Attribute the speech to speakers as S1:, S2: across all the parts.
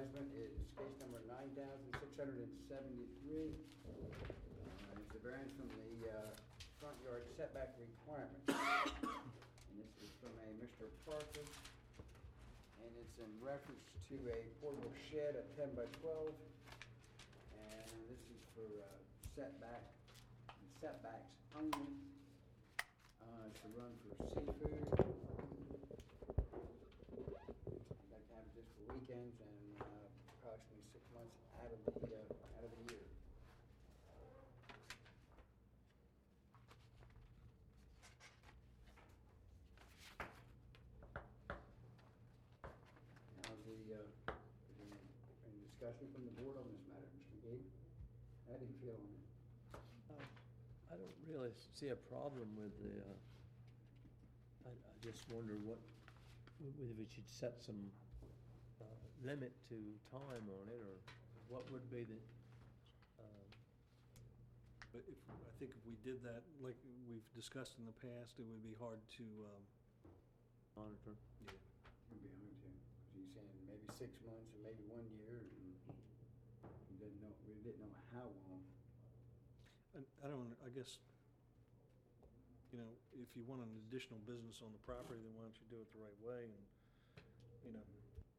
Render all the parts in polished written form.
S1: advisement is case number 9,673. It's a variance from the front yard setback requirement. And this is from a Mr. Parker. And it's in reference to a portable shed at 10 by 12. And this is for setbacks only. It's a run for seafood. I'd like to have it just for weekends and approximately 6 months out of the year. Now is any discussion from the board on this matter, Mr. McGee? How do you feel on it?
S2: I don't really see a problem with the, I just wonder whether we should set some limit to time on it, or what would be the,
S3: But I think if we did that, like we've discussed in the past, it would be hard to,
S2: monitor.
S3: yeah.
S1: It'd be hard to, because he's saying maybe 6 months and maybe 1 year, and we didn't know how long.
S3: I guess, you know, if you want an additional business on the property, then why don't you do it the right way and, you know,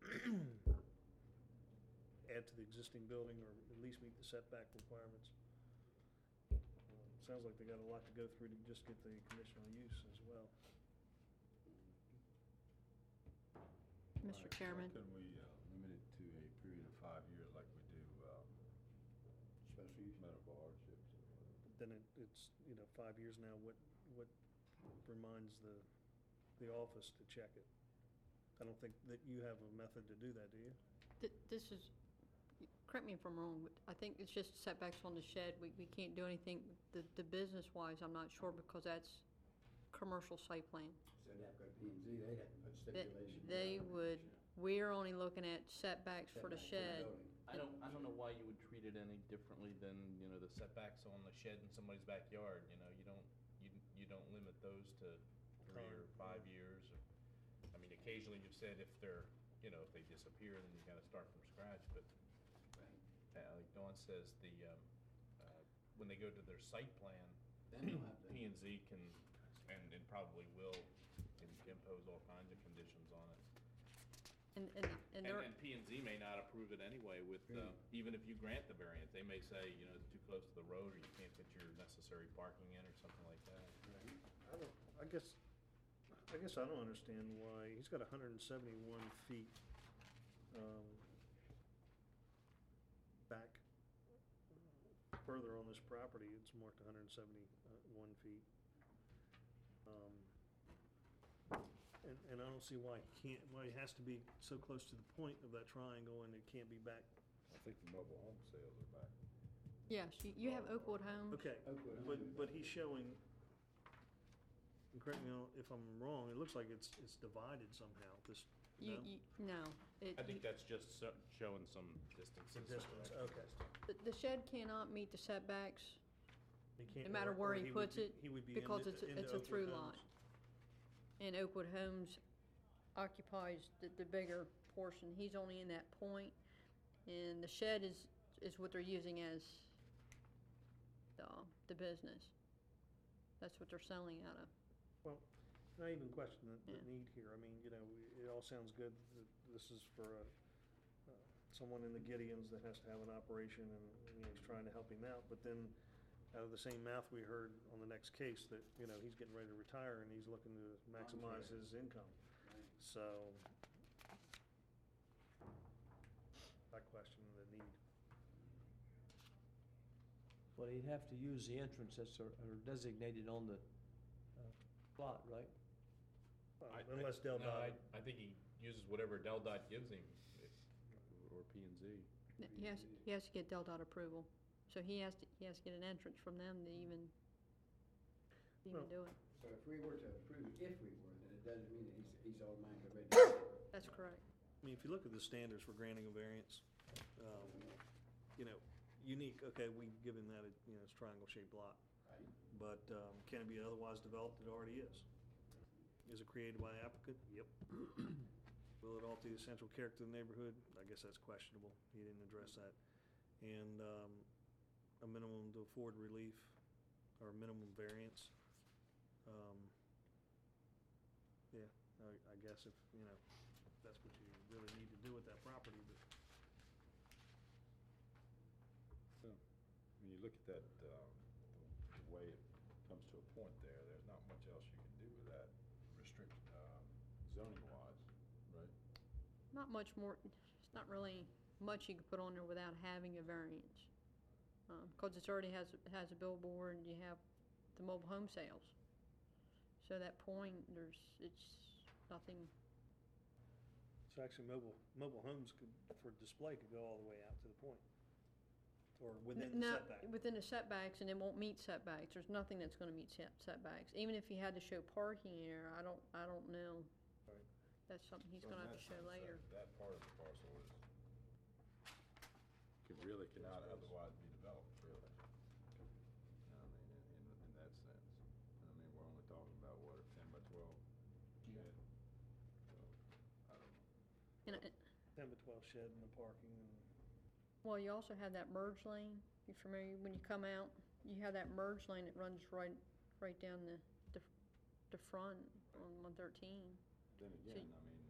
S3: add to the existing building, or at least meet the setback requirements. Sounds like they got a lot to go through to just get the conditional use as well.
S4: Mr. Chairman.
S5: Why couldn't we limit it to a period of 5 years like we do
S1: Special use.
S5: medical hardships?
S3: Then it's, you know, 5 years now, what reminds the office to check it? I don't think that you have a method to do that, do you?
S4: This is, correct me if I'm wrong, but I think it's just setbacks on the shed. We can't do anything, the business-wise, I'm not sure, because that's commercial site plan.
S1: So they'd have to go to P&Z, they'd have to put stipulations.
S4: They would, we're only looking at setbacks for the shed.
S6: I don't know why you would treat it any differently than, you know, the setbacks on the shed in somebody's backyard. You know, you don't limit those to 3 or 5 years. I mean, occasionally you've said if they're, you know, if they disappear, then you gotta start from scratch, but like Dawn says, when they go to their site plan,
S1: Then they'll have to.
S6: P&Z can, and probably will, impose all kinds of conditions on it. And P&Z may not approve it anyway with, even if you grant the variance, they may say, you know, it's too close to the road, or you can't put your necessary parking in, or something like that.
S3: I guess I don't understand why, he's got 171 feet back further on this property. It's marked 171 feet. And I don't see why it has to be so close to the point of that triangle and it can't be back.
S5: I think the mobile home sales are back.
S4: Yes, you have Oakwood Homes.
S3: Okay, but he's showing, and correct me if I'm wrong, it looks like it's divided somehow, this, no?
S4: No.
S6: I think that's just showing some distance.
S3: Some distance, okay.
S4: The shed cannot meet the setbacks,
S3: He can't-
S4: no matter
S3: or
S4: where he
S3: would
S4: puts
S3: be-
S4: it,
S3: he would be
S4: because
S3: into
S4: it's a
S3: Oakwood
S4: through
S3: Homes.
S4: lot. And Oakwood Homes occupies the bigger portion. He's only in that point, and the shed is what they're using as the business. That's what they're selling out of.
S3: Well, not even question the
S4: Yeah.
S3: need here. I mean, you know, it all sounds good. This is for someone in the Gideons that has to have an operation, and you know, he's trying to help him out. But then, out of the same mouth, we heard on the next case that, you know, he's getting ready to retire and he's looking to maximize his income. So, I question the need.
S2: Well, he'd have to use the entrance that's are designated on the plot, right?
S3: Unless Del
S6: No,
S3: Dot.
S6: I think he uses whatever Del Dot gives him, or P&Z.
S4: He has to get Del Dot approval, so he has to get an entrance from them to even
S3: Well,
S4: do it.
S1: So if we were to approve, then it doesn't mean that he's automatically ready to go.
S4: That's correct.
S3: I mean, if you look at the standards for granting a variance, you know, unique, okay, we give him that, you know, it's triangle-shaped lot.
S1: Right.
S3: But can it be otherwise developed? It already is. Is it created by the applicant? Yep. Will it alter the essential character of the neighborhood? I guess that's questionable. He didn't address that. And a minimum to afford relief or minimum variance. Yeah, I guess if, you know, that's what you really need to do with that property, but
S5: When you look at that, the way it comes to a point there, there's not much else you can do with that restriction, zoning wise, right?
S4: Not much more, it's not really much you could put on there without having a variance. Because it's already has a billboard, and you have the mobile home sales. So that point, it's nothing,
S3: so actually mobile homes could, for display, could go all the way out to the point. Or within the
S4: no,
S3: setback.
S4: within the setbacks, and it won't meet setbacks. There's nothing that's gonna meet setbacks. Even if you had to show parking there, I don't know.
S3: Right.
S4: That's something he's
S5: So in
S4: gonna have
S5: that
S4: to show
S5: sense,
S4: later.
S5: That part of the parcel is, cannot otherwise be developed, really. You know, I mean, in that sense. I mean, we're only talking about, what, a 10 by 12 shed? So, I don't know.
S4: And
S3: 10 by 12 shed and the parking and.
S4: well, you also have that merge lane. You familiar, when you come out, you have that merge lane that runs right down the front on 113.
S5: Then again, I mean,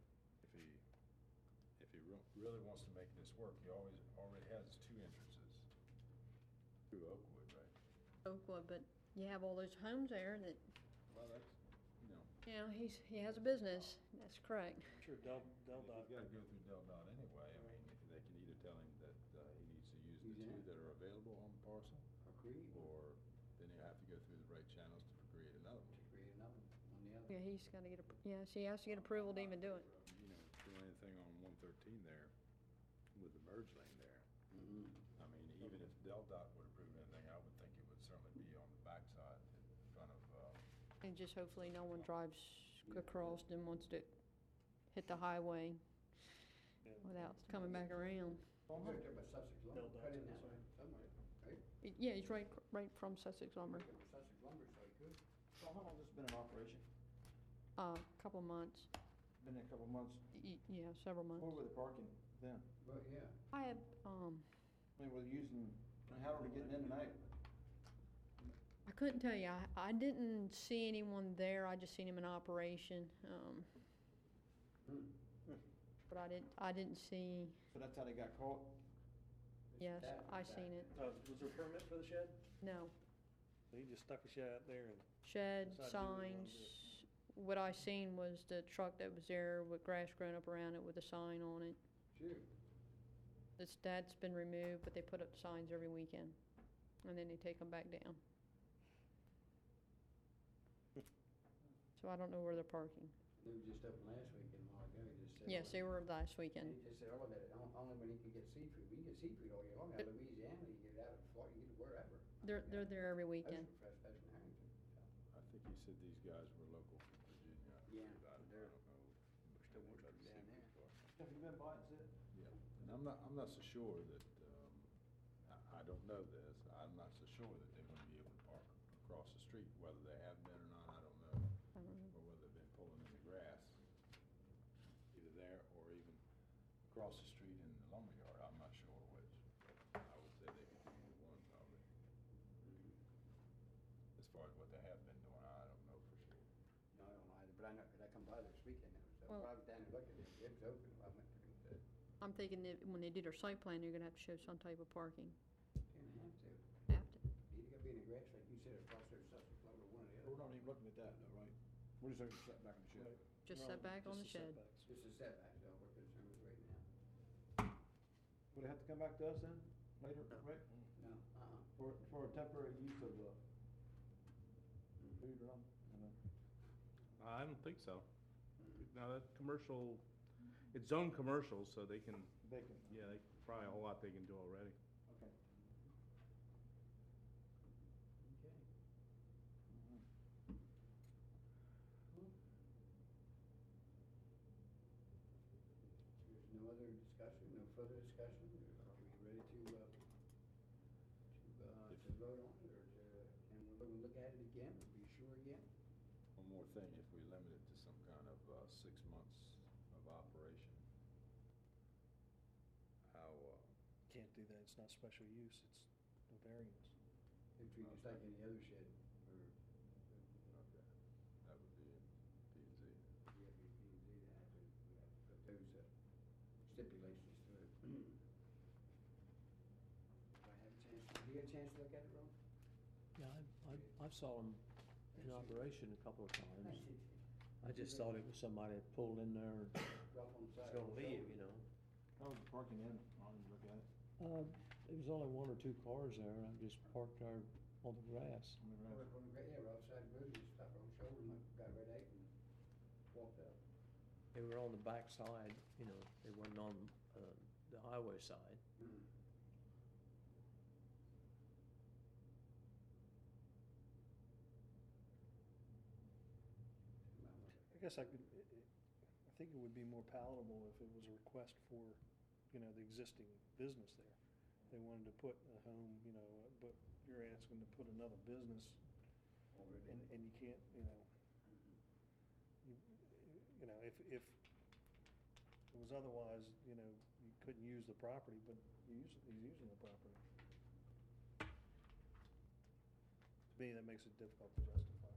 S5: if he really wants to make this work, he already has two entrances through Oakwood, right?
S4: Oakwood, but you have all those homes there that,
S5: Well, that's, you know,
S4: you know, he has a business. That's correct.
S3: I'm sure Del
S5: he's
S3: Dot.
S5: gotta go through Del Dot anyway. I mean, if they can either tell him that he needs to use the
S1: Use
S5: two
S1: that.
S5: that are available on the parcel,
S1: Agreed.
S5: or then you have to go through the right channels to create another one.
S1: To create another one on the other.
S4: Yeah, he's got to get, yes, he has to get approval to even do it.
S5: You know, doing anything on 113 there with the merge lane there.
S1: Mhm.
S5: I mean, even if Del Dot would approve anything, I would think it would certainly be on the backside in front of,
S4: And just hopefully no one drives across and wants to hit the highway without coming back around.
S1: Well, I'm right there by Sussex Lumber,
S3: Del Dot's
S1: cut in
S3: on
S1: that
S3: the
S1: way somewhere, right?
S4: Yeah, he's right from Sussex Lumber.
S1: Right there by Sussex Lumber, so he could.
S7: So how long has this been in operation?
S4: Couple months,
S7: Been there a couple months?
S4: yeah, several months.
S7: Where were they parking then?
S1: Well, yeah.
S4: I have,
S7: I mean, were they using, how are they getting in and out?
S4: I couldn't tell you, I didn't see anyone there, I just seen him in operation.
S1: Hmm.
S4: But I didn't see,
S7: So that's how they got caught?
S4: yes,
S1: That
S4: I
S1: was
S4: seen it.
S3: Was there a permit for the shed?
S4: No,
S3: So he just stuck a shed out there and.
S4: shed,
S3: Decided to do what he wanted
S4: signs.
S3: to
S4: What I seen was the truck that was there with grass growing up around it with a sign on it.
S1: Shoot.
S4: That's been removed, but they put up signs every weekend, and then they take them back down. So I don't know where they're parking.
S1: They were just open last weekend, a while ago, he just said.
S4: Yes, they were last
S1: And
S4: weekend.
S1: he just said, oh, that, only when he can get seafood. We can get seafood all year long out of Louisiana, you get it out of Florida, you get it wherever.
S4: They're there every weekend.
S1: Ocean Fresh, Fresh in Harrington, so.
S5: I think he said these guys were local from Virginia.
S1: Yeah,
S5: I don't
S1: they're
S5: know.
S1: still
S5: They
S1: working
S5: tried to
S1: down
S5: see
S1: there.
S5: before.
S7: Have you been by and seen it?
S5: Yeah, and I'm not so sure that, I don't know this, I'm not so sure that they're gonna be able to park across the street, whether they have been or not, I don't know.
S4: I don't know.
S5: Or whether they've been pulling in the grass, either there or even across the street in the lumberyard, I'm not sure which. But I would say they could do either one probably. As far as what they have been doing, I don't know for sure.
S1: No, I don't know either, but I know, 'cause I come by this weekend, so
S4: Well-
S1: I was down and looked at it, it was open, I went through it.
S4: I'm thinking that when they do their site plan, they're gonna have to show some type of parking.
S1: Didn't have to.
S4: Have to.
S1: Either gotta be in the grass, like you said, across there, Sussex Lumber, one or the
S7: We're
S1: other.
S7: not even looking at that though, right? We're just looking at setback in the shed.
S4: Just
S3: No,
S4: set back on the
S3: just
S4: shed.
S3: setbacks.
S1: Just a setback, so we're concerned with right now.
S7: Would it have to come back to us then, later, right?
S1: No,
S7: For a temporary use of, food or something? I know.
S6: I don't think so. Now, that commercial, it's zone commercial, so they can,
S7: Vacant.
S6: yeah, probably a whole lot they can do already.
S7: Okay.
S1: Okay.
S7: Mhm.
S1: There's no other discussion, no further discussion, are we ready to vote on it, or can we look at it again, or be sure again?
S5: One more thing, if we limit it to some kind of 6 months of operation, how,
S3: Can't do that, it's not special use, it's no variance.
S1: If we just like any other shed, or,
S5: okay, that would be in P and Z.
S1: yeah, we have to put those stipulations through. Do I have a chance, did you get a chance to look at it, Ron?
S2: Yeah, I saw them in operation a couple of times. I just thought it was somebody that pulled in there and
S1: Drop on the
S2: was
S1: side.
S2: gonna leave, you know.
S7: How was the parking in? I didn't look at it.
S2: There was only one or two cars there, and I just parked there on the grass.
S7: On the grass.
S1: Yeah, we're outside the booth, just stopped on the shoulder, and got red egg and walked up.
S2: They were on the back side, you know, they wasn't on, the highway side.
S3: I guess I think it would be more palatable if it was a request for, you know, the existing business there. They wanted to put a home, you know, but you're asking to put another business, and you can't, you know, if it was otherwise, you know, you couldn't use the property, but he's using the property. To me, that makes it difficult to justify.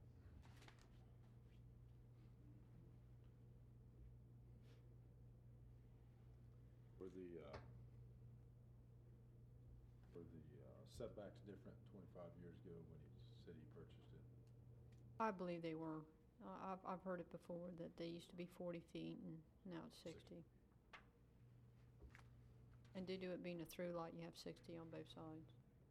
S5: Were the setbacks different 25 years ago when he said he purchased it?
S4: I believe they were. I've heard it before, that they used to be 40 feet and now it's 60. And due to it being a through lot, you have 60 on both sides.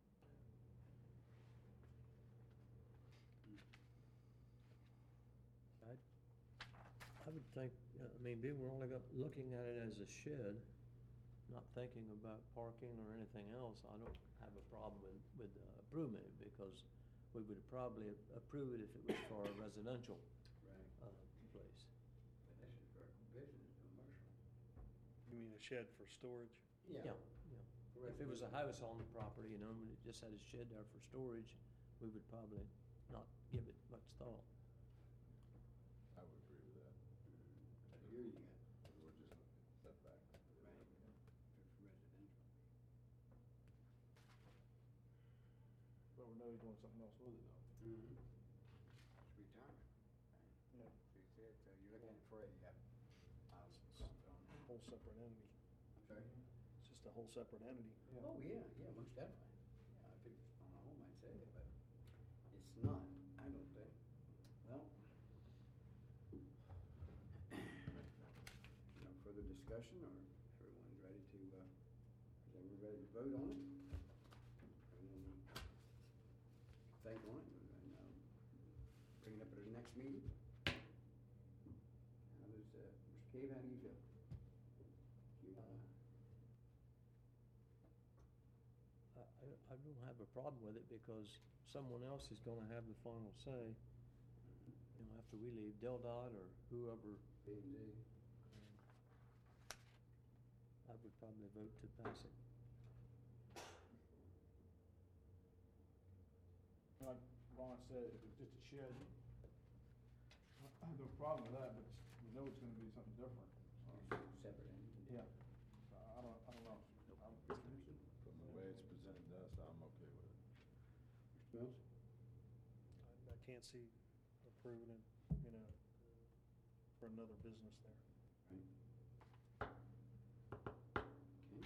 S2: I would think, I mean, being we're only looking at it as a shed, not thinking about parking or anything else, I don't have a problem with approving it, because we would probably approve it if it was for a residential
S1: Right,
S2: place.
S1: but this is for business, commercial.
S3: You mean a shed for storage?
S2: Yeah, yeah. If it was a house on the property, you know, and it just had a shed there for storage, we would probably not give it much thought.
S5: I would agree with that.
S1: I hear you,
S5: We're just looking at setback.
S1: right, if it's residential.
S7: But we know he's doing something else with it though.
S1: It's retirement.
S7: Yeah.
S1: So you said, so you're looking for a, house,
S3: Whole separate entity.
S1: I'm sorry?
S3: It's just a whole separate entity.
S7: Yeah.
S1: Oh, yeah, most definitely. Yeah, if it's on a home, I'd say it, but it's not, I don't think. Well, no further discussion, or everyone's ready to, is everyone ready to vote on it? Everyone think on it, and, bring it up at the next meeting? How does, Mr. Cave, how do you feel? You,
S2: I don't have a problem with it, because someone else is gonna have the final say, you know, after we leave, DelDOT or whoever.
S1: B&Z.
S2: I would probably vote to pass it.
S7: Like Ron said, if it's just a shed, I have no problem with that, but we know it's gonna be something different.
S1: Separate entity.
S7: Yeah. So I don't know.
S5: From the way it's presented to us, I'm okay with it.
S1: Mr. Mills?
S3: I can't see approving it, you know, for another business there.
S1: Right. Okay.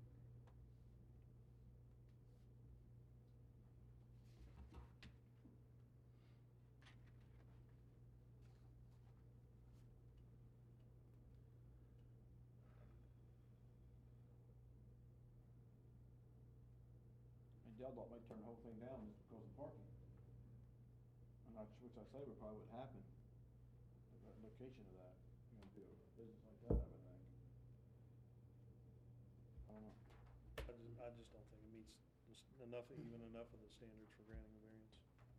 S7: And DelDOT might turn the whole thing down just because of parking. Which I say would probably would happen, the location of that, you know, do a business like that, I would think. I don't know.
S3: I just don't think it meets enough of the standards for granting a variance.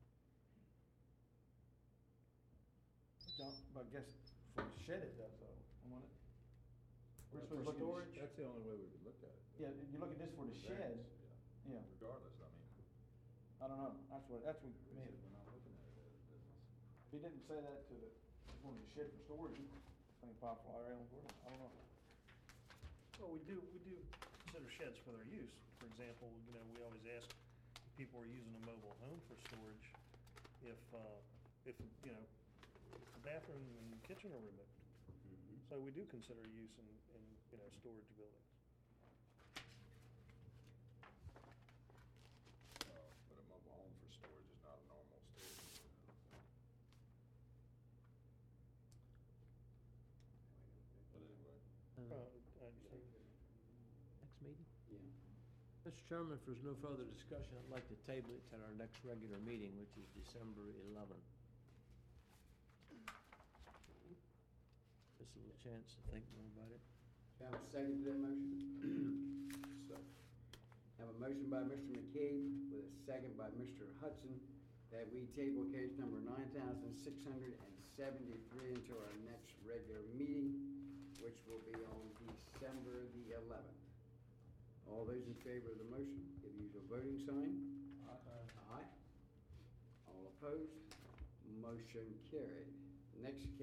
S7: But I guess for the shed it does though, won't it? We're
S5: For
S7: supposed to look at
S5: storage, that's the only way we could look at it.
S7: Yeah, you look at this for the shed,
S5: Yeah.
S7: yeah,
S5: Regardless, I mean,
S7: I don't know, that's what me.
S5: we're not looking at it as a business.
S7: If he didn't say that to the, wanted the shed for storage, thing pop fly around for it, I don't know.
S3: Well, we do consider sheds for their use. For example, you know, we always ask if people are using a mobile home for storage, if, you know, if the bathroom and kitchen are removed. So we do consider use in, you know, storage buildings.
S5: But a mobile home for storage is not a normal storage. But anyway,
S2: Next meeting?
S1: Yeah.
S2: Mr. Chairman, if there's no further discussion, I'd like to table it to our next regular meeting, which is December 11th. Just a little chance to think more about it.
S1: Do I have a second to that motion? Have a motion by Mr. McCabe with a second by Mr. Hudson that we table case number 9,673 until our next regular meeting, which will be on December the 11th. All those in favor of the motion, give the usual voting sign. Aye. All opposed? Motion carried. Next case.